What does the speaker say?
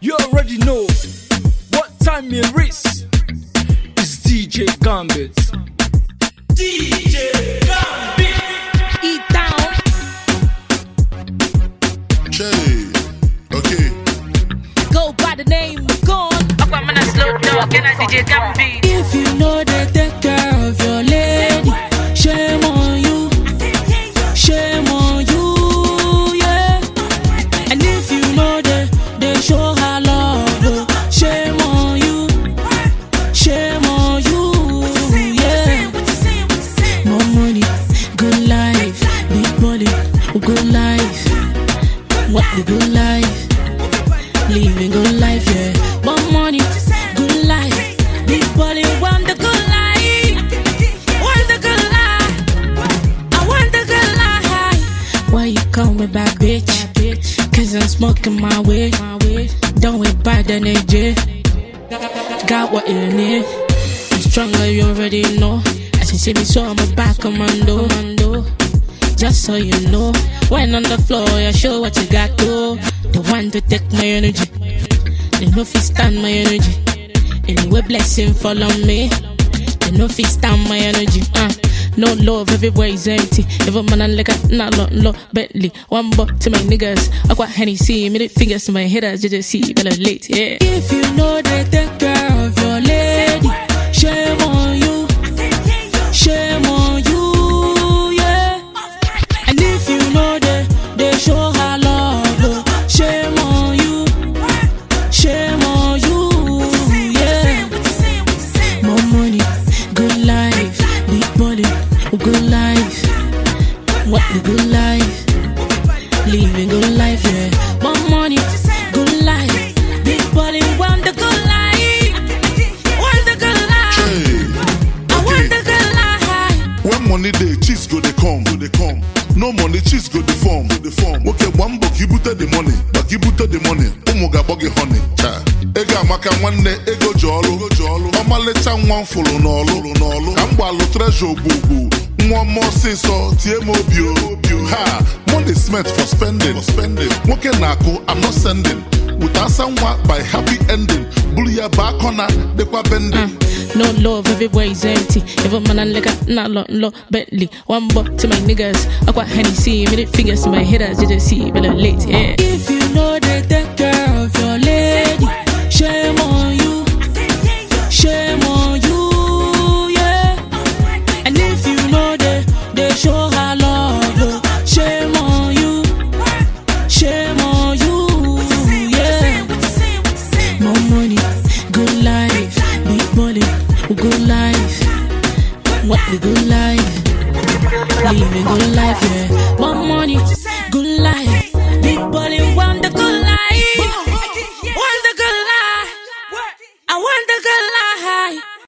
You already know what time it is. It's DJ Gambit. DJ Gambit. Eat down. Che, okay. Go by the name of Gone. If you know they take care of your lady, shame on you. Shame on you, yeah. And if you know they show her love, shame on you. Shame on you, yeah. More money, good life. Big body, good life. What the good life? Living good life, yeah. More money, good life. Big body, want the good life. Want the good life. I want the good life. Why you call me back, bitch? Cause I'm smoking my way. Don't wait by the AJ. Got what you need. I'm stronger, you already know. As you see me, so I'm a back commando. Just so you know, when on the floor, you show what you got to. The one to take my energy, they no fit stand my energy. Anyway, blessing follow me, they no fit stand my energy. No love, everywhere is empty. Every man and like a not low Bentley. One buck to my niggas. I got Hennessy, middle fingers to my hitters. Just see, better late, yeah. If you know they take care of your lady, shame on you. Shame on you, yeah. And if you know they show her love, shame on you. Shame on you, yeah. More money, good life. Big body, good life. What the good life? Living good life, yeah. More money, good life. Big body, want the good life. Want the good life. Che, I want the good life. when money dey, cheese go dey come. No money, cheese go dey form. Okay, one book you put the money, but you put the money. Umuga bogi honey. Cha. Ega maka nwanne ego jolu. Omalecha nwan fulu n'olu. Kambalo treasure bubu. One more so TMO bio. Ha, money is meant for spending. Woke nako, I'm not sending. Without someone by happy ending. Bully back on the qua bending. No love, everywhere is empty. Every man and like a not low Bentley. One buck to my niggas. I got Hennessy, middle fingers to my hitters. Just see, better late, yeah. If you know they take care of your lady, shame on you. Shame on you, yeah. And if you know they show her love, shame on you. Shame on you, yeah. More money, good life. Big body, good life. What the good life? Living good life, yeah. More money, good life.